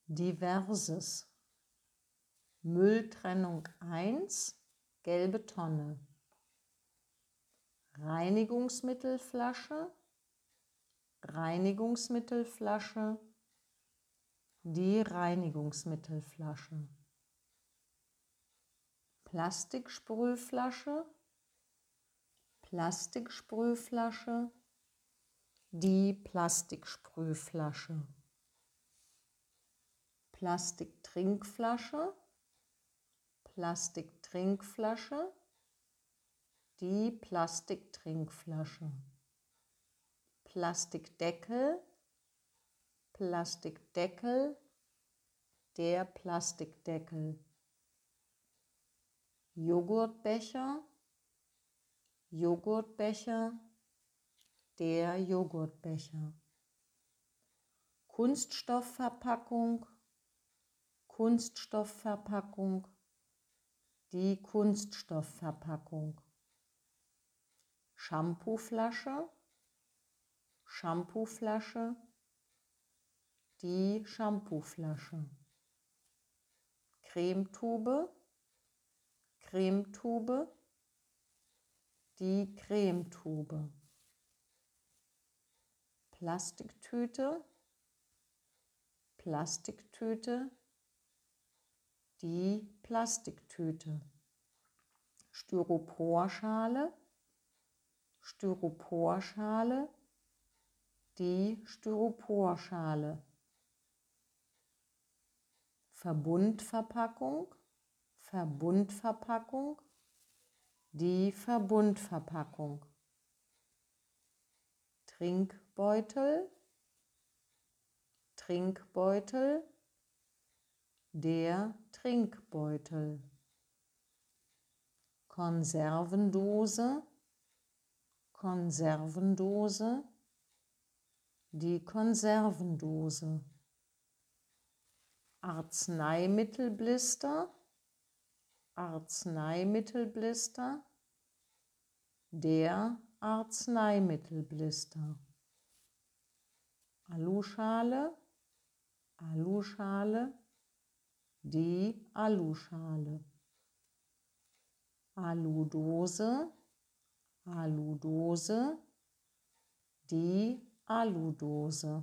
Diverses. Mülltrennung 1, gelbe Tonne. Reinigungsmittelflasche, Reinigungsmittelflasche, die Reinigungsmittelflasche. Plastiksprühflasche, Plastiksprühflasche, die Plastiksprühflasche. Plastiktrinkflasche, Plastiktrinkflasche, die Plastiktrinkflasche. Plastikdeckel, Plastikdeckel, der Plastikdeckel. Joghurtbecher, Joghurtbecher, der Joghurtbecher. Kunststoffverpackung, Kunststoffverpackung, die Kunststoffverpackung. Shampooflasche, Shampooflasche, die Shampooflasche. Cremetube, Cremetube, die Cremetube. Plastiktüte, Plastiktüte, die Plastiktüte. Styroporschale, Styroporschale, die Styroporschale. Verbundverpackung, Verbundverpackung, die Verbundverpackung. Trinkbeutel, Trinkbeutel, der Trinkbeutel. Konservendose, Konservendose, die Konservendose. Arzneimittelblister, Arzneimittelblister, der Arzneimittelblister. Aluschale, Aluschale, die Aluschale. Aludose, Aludose, die Aludose.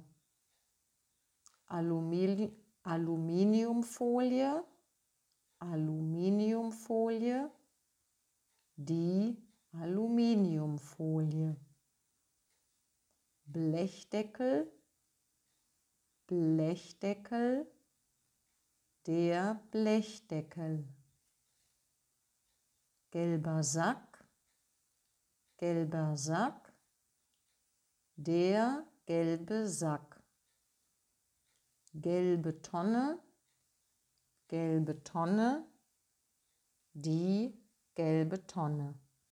Aluminiumfolie, Aluminiumfolie, die Aluminiumfolie. Blechdeckel, Blechdeckel, der Blechdeckel. Gelber Sack, gelber Sack, der gelbe Sack. Gelbe Tonne, gelbe Tonne, die gelbe Tonne.